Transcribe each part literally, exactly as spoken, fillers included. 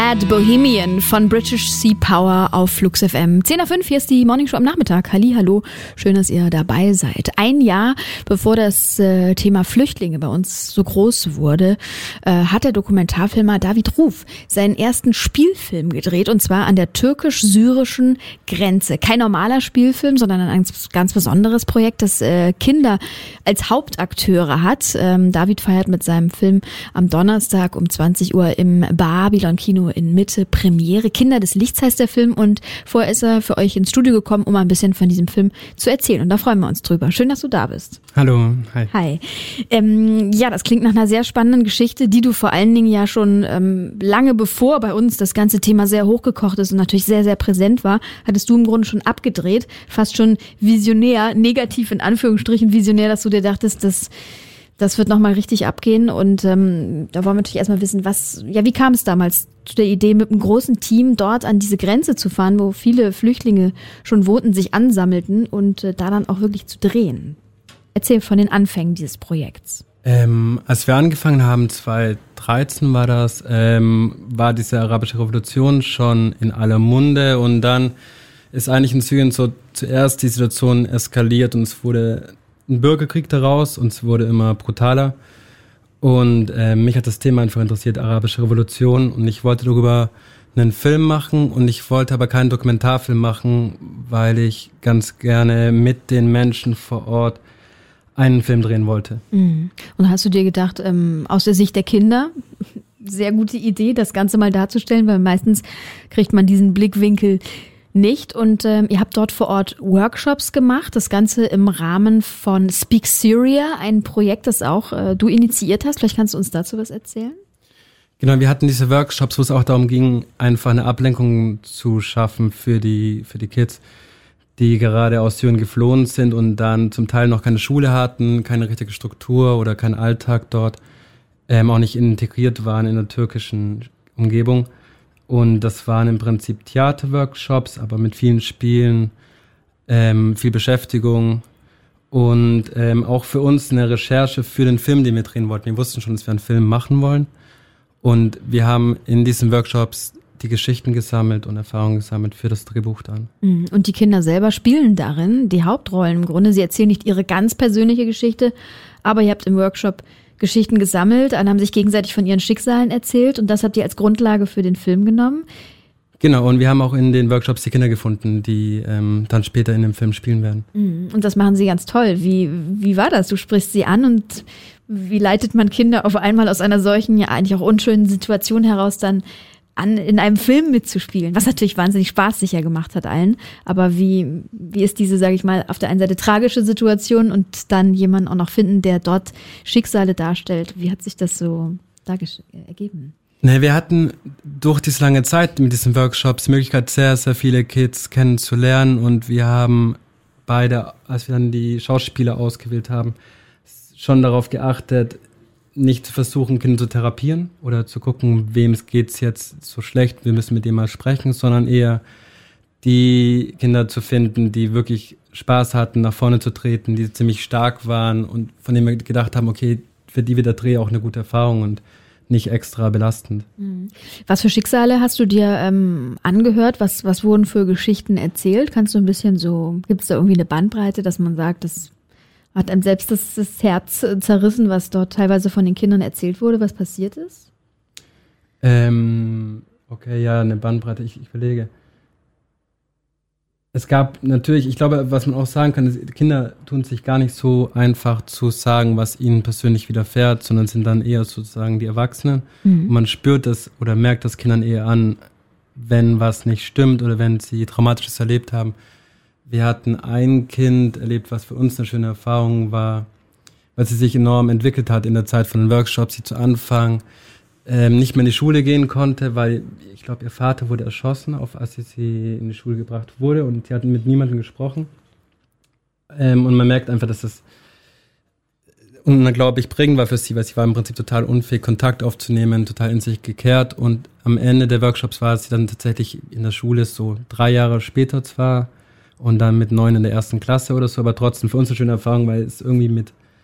Bad Bohemian von British Sea Power auf Flux F M. zehn nach fünf, hier ist die Morning Show am Nachmittag. Halli, hallo, schön, dass ihr dabei seid. Ein Jahr bevor das äh, Thema Flüchtlinge bei uns so groß wurde, äh, hat der Dokumentarfilmer David Ruf seinen ersten Spielfilm gedreht, und zwar an der türkisch-syrischen Grenze. Kein normaler Spielfilm, sondern ein ganz, ganz besonderes Projekt, das äh, Kinder als Hauptakteure hat. Ähm, David feiert mit seinem Film am Donnerstag um zwanzig Uhr im Babylon Kino in Mitte Premiere. Kinder des Lichts heißt der Film, und vorher ist er für euch ins Studio gekommen, um ein bisschen von diesem Film zu erzählen, und da freuen wir uns drüber. Schön, dass du da bist. Hallo, hi. Hi. Ähm, ja, das klingt nach einer sehr spannenden Geschichte, die du vor allen Dingen ja schon ähm, lange bevor bei uns das ganze Thema sehr hochgekocht ist und natürlich sehr, sehr präsent war, hattest du im Grunde schon abgedreht, fast schon visionär, negativ in Anführungsstrichen visionär, dass du dir dachtest, dass das wird nochmal richtig abgehen, und ähm, da wollen wir natürlich erstmal wissen, was, ja, wie kam es damals zu der Idee, mit einem großen Team dort an diese Grenze zu fahren, wo viele Flüchtlinge schon wohnten, sich ansammelten und äh, da dann auch wirklich zu drehen? Erzähl von den Anfängen dieses Projekts. Ähm, als wir angefangen haben, zwanzig dreizehn war das, ähm, war diese arabische Revolution schon in aller Munde, und dann ist eigentlich in Syrien so zuerst die Situation eskaliert und es wurde ein Bürgerkrieg daraus, und es wurde immer brutaler, und äh, mich hat das Thema einfach interessiert, arabische Revolution, und ich wollte darüber einen Film machen, und ich wollte aber keinen Dokumentarfilm machen, weil ich ganz gerne mit den Menschen vor Ort einen Film drehen wollte. Mhm. Und hast du dir gedacht, ähm, aus der Sicht der Kinder, sehr gute Idee, das Ganze mal darzustellen, weil meistens kriegt man diesen Blickwinkel nicht, und ähm, ihr habt dort vor Ort Workshops gemacht, das Ganze im Rahmen von Speak Syria, ein Projekt, das auch äh, du initiiert hast. Vielleicht kannst du uns dazu was erzählen? Genau, wir hatten diese Workshops, wo es auch darum ging, einfach eine Ablenkung zu schaffen für die für die Kids, die gerade aus Syrien geflohen sind und dann zum Teil noch keine Schule hatten, keine richtige Struktur oder keinen Alltag dort, ähm, auch nicht integriert waren in der türkischen Umgebung. Und das waren im Prinzip Theaterworkshops, aber mit vielen Spielen, ähm, viel Beschäftigung und ähm, auch für uns eine Recherche für den Film, den wir drehen wollten. Wir wussten schon, dass wir einen Film machen wollen, und wir haben in diesen Workshops die Geschichten gesammelt und Erfahrungen gesammelt für das Drehbuch dann. Und die Kinder selber spielen darin die Hauptrollen im Grunde. Sie erzählen nicht ihre ganz persönliche Geschichte, aber ihr habt im Workshop Geschichten gesammelt, und haben sich gegenseitig von ihren Schicksalen erzählt, und das habt ihr als Grundlage für den Film genommen. Genau, und wir haben auch in den Workshops die Kinder gefunden, die ähm, dann später in dem Film spielen werden. Und das machen sie ganz toll. Wie, wie war das? Du sprichst sie an, und wie leitet man Kinder auf einmal aus einer solchen, ja eigentlich auch unschönen Situation heraus dann an, in einem Film mitzuspielen, was natürlich wahnsinnig Spaß sicher gemacht hat allen. Aber wie, wie ist diese, sage ich mal, auf der einen Seite tragische Situation und dann jemanden auch noch finden, der dort Schicksale darstellt? Wie hat sich das so dargesch- ergeben? Ne, wir hatten durch diese lange Zeit mit diesen Workshops die Möglichkeit, sehr, sehr viele Kids kennenzulernen, und wir haben beide, als wir dann die Schauspieler ausgewählt haben, schon darauf geachtet, nicht zu versuchen, Kinder zu therapieren oder zu gucken, wem es geht's jetzt so schlecht, wir müssen mit dem mal sprechen, sondern eher die Kinder zu finden, die wirklich Spaß hatten, nach vorne zu treten, die ziemlich stark waren und von denen wir gedacht haben, okay, für die wird der Dreh auch eine gute Erfahrung und nicht extra belastend. Was für Schicksale hast du dir ähm, angehört? Was, was wurden für Geschichten erzählt? Kannst du ein bisschen so, gibt es da irgendwie eine Bandbreite, dass man sagt, das hat einem selbst das, das Herz zerrissen, was dort teilweise von den Kindern erzählt wurde, was passiert ist? Ähm, okay, ja, eine Bandbreite, ich, ich überlege. Es gab natürlich, ich glaube, was man auch sagen kann, ist, Kinder tun sich gar nicht so einfach zu sagen, was ihnen persönlich widerfährt, sondern sind dann eher sozusagen die Erwachsenen. Mhm. Und man spürt das oder merkt das Kindern eher an, wenn was nicht stimmt oder wenn sie Traumatisches erlebt haben. Wir hatten ein Kind erlebt, was für uns eine schöne Erfahrung war, weil sie sich enorm entwickelt hat in der Zeit von den Workshops, sie zu Anfang ähm, nicht mehr in die Schule gehen konnte, weil ich glaube, ihr Vater wurde erschossen, auf, als sie, sie in die Schule gebracht wurde, und sie hatten mit niemandem gesprochen. Ähm, und man merkt einfach, dass das unglaublich prägend war für sie, weil sie war im Prinzip total unfähig, Kontakt aufzunehmen, total in sich gekehrt, und am Ende der Workshops war sie dann tatsächlich in der Schule, so drei Jahre später zwar, und dann mit neun in der ersten Klasse oder so, aber trotzdem für uns eine schöne Erfahrung, weil es irgendwie mit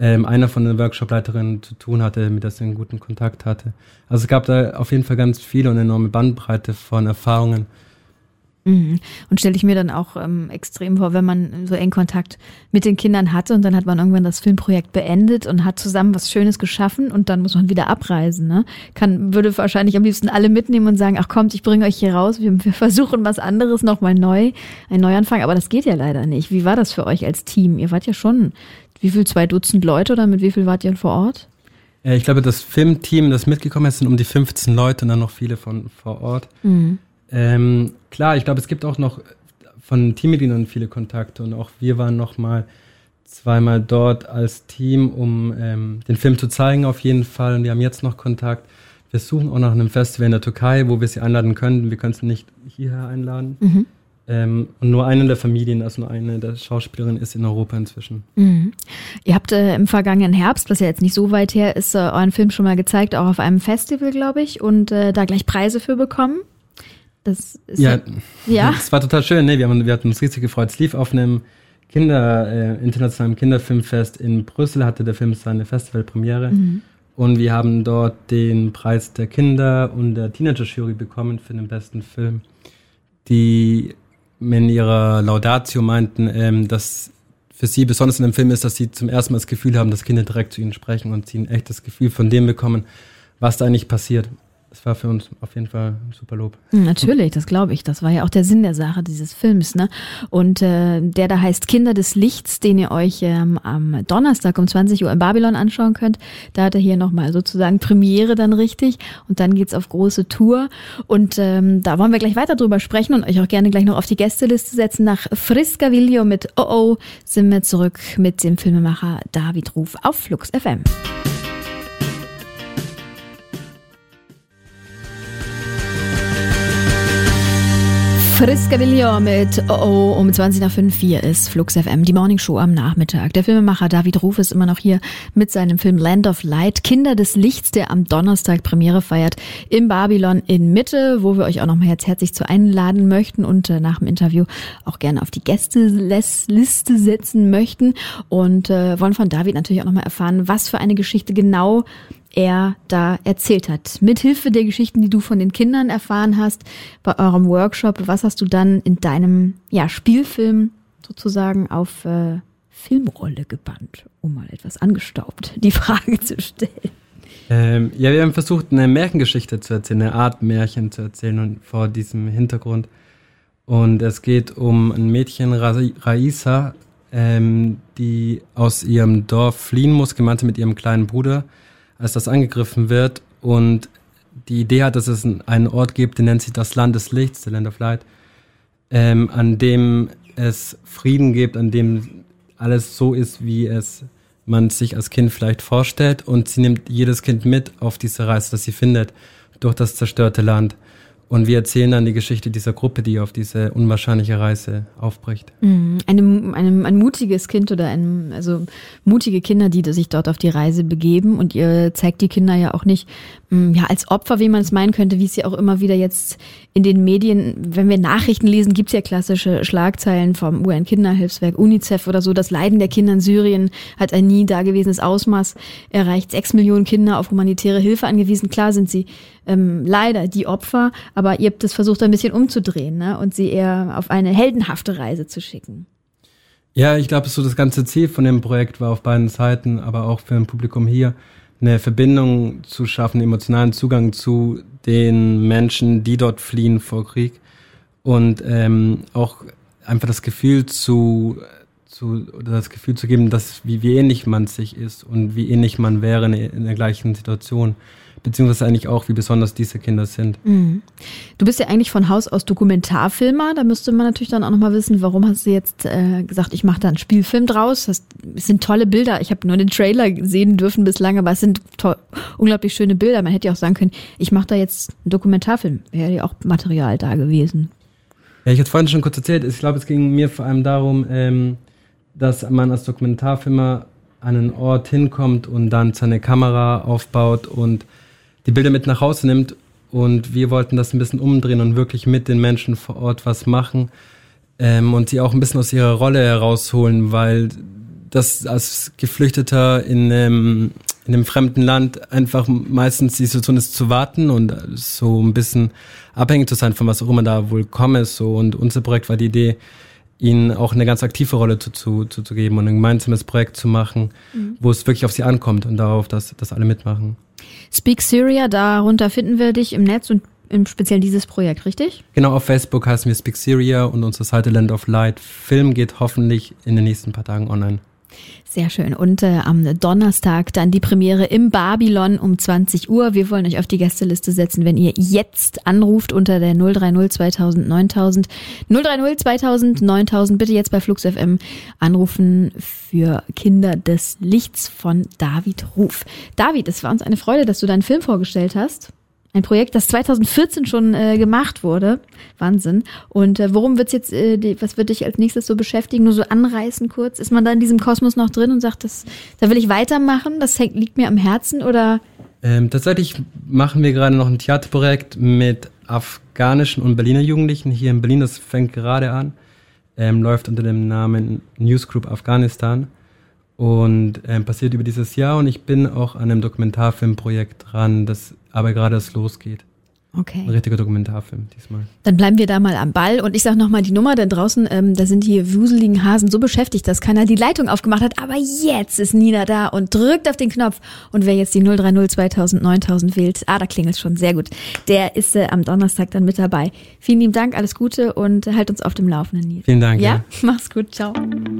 ähm, einer von den Workshop-Leiterinnen zu tun hatte, mit der sie einen guten Kontakt hatte. Also es gab da auf jeden Fall ganz viel und eine enorme Bandbreite von Erfahrungen. Mhm. Und stelle ich mir dann auch ähm, extrem vor, wenn man so eng Kontakt mit den Kindern hatte und dann hat man irgendwann das Filmprojekt beendet und hat zusammen was Schönes geschaffen und dann muss man wieder abreisen. Ne? Kann, würde wahrscheinlich am liebsten alle mitnehmen und sagen, ach kommt, ich bringe euch hier raus, wir, wir versuchen was anderes nochmal neu, ein Neuanfang, aber das geht ja leider nicht. Wie war das für euch als Team? Ihr wart ja schon, wie viel, zwei Dutzend Leute oder mit wie viel wart ihr vor Ort? Äh, ich glaube, das Filmteam, das mitgekommen ist, sind um die fünfzehn Leute und dann noch viele von vor Ort. Mhm. Ähm, klar, ich glaube, es gibt auch noch von Teammitgliedern viele Kontakte und auch wir waren noch mal zweimal dort als Team, um ähm, den Film zu zeigen auf jeden Fall und wir haben jetzt noch Kontakt. Wir suchen auch nach einem Festival in der Türkei, wo wir sie einladen könnten. Wir können sie nicht hierher einladen. Mhm. Ähm, und nur eine der Familien, also nur eine der Schauspielerinnen ist in Europa inzwischen. Mhm. Ihr habt äh, im vergangenen Herbst, was ja jetzt nicht so weit her ist, äh, euren Film schon mal gezeigt, auch auf einem Festival, glaube ich, und äh, da gleich Preise für bekommen. Das ist ja, ja, das war total schön. Ne? Wir, haben, wir hatten uns riesig gefreut. Es lief auf einem Kinder, äh, internationalen Kinderfilmfest in Brüssel, hatte der Film seine Festivalpremiere. Mhm. Und wir haben dort den Preis der Kinder- und der Teenager-Jury bekommen für den besten Film, die in ihrer Laudatio meinten, ähm, dass für sie besonders in dem Film ist, dass sie zum ersten Mal das Gefühl haben, dass Kinder direkt zu ihnen sprechen und sie ein echtes Gefühl von dem bekommen, was da eigentlich passiert. Das war für uns auf jeden Fall ein super Lob. Natürlich, das glaube ich. Das war ja auch der Sinn der Sache dieses Films, ne? Und äh, der da heißt Kinder des Lichts, den ihr euch ähm, am Donnerstag um zwanzig Uhr in Babylon anschauen könnt. Da hat er hier nochmal sozusagen Premiere dann richtig und dann geht's auf große Tour. Und ähm, da wollen wir gleich weiter drüber sprechen und euch auch gerne gleich noch auf die Gästeliste setzen. Nach Friskaviljo mit Oh Oh sind wir zurück mit dem Filmemacher David Ruf auf Flux F M. Friskaviljo mit Oh Oh um zwanzig nach fünf. Hier ist Flux F M, die Morningshow am Nachmittag. Der Filmemacher David Ruf ist immer noch hier mit seinem Film Land of Light, Kinder des Lichts, der am Donnerstag Premiere feiert im Babylon in Mitte, wo wir euch auch nochmal jetzt herzlich zu einladen möchten und äh, nach dem Interview auch gerne auf die Gästeliste setzen möchten und äh, wollen von David natürlich auch nochmal erfahren, was für eine Geschichte genau er da erzählt hat. Mithilfe der Geschichten, die du von den Kindern erfahren hast bei eurem Workshop, was hast du dann in deinem ja, Spielfilm sozusagen auf äh, Filmrolle gebannt, um mal etwas angestaubt die Frage zu stellen? Ähm, ja, wir haben versucht, eine Märchengeschichte zu erzählen, eine Art Märchen zu erzählen und vor diesem Hintergrund. Und es geht um ein Mädchen, Ra- Raisa, ähm, die aus ihrem Dorf fliehen muss, gemeinsam mit ihrem kleinen Bruder, als das angegriffen wird und die Idee hat, dass es einen Ort gibt, den nennt sich das Land des Lichts, the Land of Light, ähm, an dem es Frieden gibt, an dem alles so ist, wie es man sich als Kind vielleicht vorstellt und sie nimmt jedes Kind mit auf diese Reise, das sie findet, durch das zerstörte Land. Und wir erzählen dann die Geschichte dieser Gruppe, die auf diese unwahrscheinliche Reise aufbricht. Mhm. Eine, eine, ein mutiges Kind oder ein, also mutige Kinder, die sich dort auf die Reise begeben. Und ihr zeigt die Kinder ja auch nicht ja, als Opfer, wie man es meinen könnte, wie es ja auch immer wieder jetzt in den Medien, wenn wir Nachrichten lesen, gibt es ja klassische Schlagzeilen vom U N-Kinderhilfswerk, UNICEF oder so. Das Leiden der Kinder in Syrien hat ein nie dagewesenes Ausmaß erreicht. Sechs Millionen Kinder auf humanitäre Hilfe angewiesen. Klar sind sie ähm, leider die Opfer, aber ihr habt es versucht, ein bisschen umzudrehen, ne? Und sie eher auf eine heldenhafte Reise zu schicken. Ja, ich glaube, so das ganze Ziel von dem Projekt war auf beiden Seiten, aber auch für ein Publikum hier, eine Verbindung zu schaffen, emotionalen Zugang zu den Menschen, die dort fliehen vor Krieg und ähm, auch einfach das Gefühl zu, zu oder das Gefühl zu geben, dass wie, wie ähnlich man sich ist und wie ähnlich man wäre in, in der gleichen Situation. Beziehungsweise eigentlich auch, wie besonders diese Kinder sind. Mhm. Du bist ja eigentlich von Haus aus Dokumentarfilmer. Da müsste man natürlich dann auch nochmal wissen, warum hast du jetzt äh, gesagt, ich mache da einen Spielfilm draus. Das, es sind tolle Bilder. Ich habe nur den Trailer sehen dürfen bislang, aber es sind to- unglaublich schöne Bilder. Man hätte ja auch sagen können, ich mache da jetzt einen Dokumentarfilm. Wäre ja auch Material da gewesen. Ja, ich hatte vorhin schon kurz erzählt. Ich glaube, es ging mir vor allem darum, ähm, dass man als Dokumentarfilmer an einen Ort hinkommt und dann seine Kamera aufbaut und die Bilder mit nach Hause nimmt und wir wollten das ein bisschen umdrehen und wirklich mit den Menschen vor Ort was machen ähm, und sie auch ein bisschen aus ihrer Rolle herausholen, weil dass als Geflüchteter in einem, in einem fremden Land einfach meistens die Situation ist zu warten und so ein bisschen abhängig zu sein von was auch immer da wohl komme. So. Und unser Projekt war die Idee, ihnen auch eine ganz aktive Rolle zu, zu, zu, zu geben und ein gemeinsames Projekt zu machen, mhm. wo es wirklich auf sie ankommt und darauf, dass, dass alle mitmachen. Speak Syria, darunter finden wir dich im Netz und im Speziell dieses Projekt, richtig? Genau, auf Facebook heißen wir Speak Syria und unsere Seite Land of Light. Film geht hoffentlich in den nächsten paar Tagen online. Sehr schön. Und äh, am Donnerstag dann die Premiere im Babylon um zwanzig Uhr. Wir wollen euch auf die Gästeliste setzen, wenn ihr jetzt anruft unter der null drei null zweitausend neuntausend. null drei null zweitausend neuntausend. Bitte jetzt bei Flux F M anrufen für Kinder des Lichts von David Ruf. David, es war uns eine Freude, dass du deinen Film vorgestellt hast. Ein Projekt, das zweitausendvierzehn schon äh, gemacht wurde. Wahnsinn. Und äh, worum wird's jetzt, äh, die, was wird dich als nächstes so beschäftigen? Nur so anreißen kurz? Ist man da in diesem Kosmos noch drin und sagt, das, da will ich weitermachen? Das hängt, liegt mir am Herzen oder? Ähm, tatsächlich machen wir gerade noch ein Theaterprojekt mit afghanischen und Berliner Jugendlichen hier in Berlin. Das fängt gerade an. Ähm, läuft unter dem Namen Newsgroup Afghanistan. Und ähm, passiert über dieses Jahr. Und ich bin auch an einem Dokumentarfilmprojekt dran, das aber gerade erst losgeht. Okay. Ein richtiger Dokumentarfilm diesmal. Dann bleiben wir da mal am Ball. Und ich sag nochmal die Nummer, denn draußen, ähm, da sind die wuseligen Hasen so beschäftigt, dass keiner die Leitung aufgemacht hat. Aber jetzt ist Nina da und drückt auf den Knopf. Und wer jetzt die null drei null zweitausend neuntausend wählt, ah, da klingelt schon, sehr gut. Der ist äh, am Donnerstag dann mit dabei. Vielen lieben Dank, alles Gute und halt uns auf dem Laufenden, Nina. Vielen Dank. Ja, ja. Mach's gut, ciao.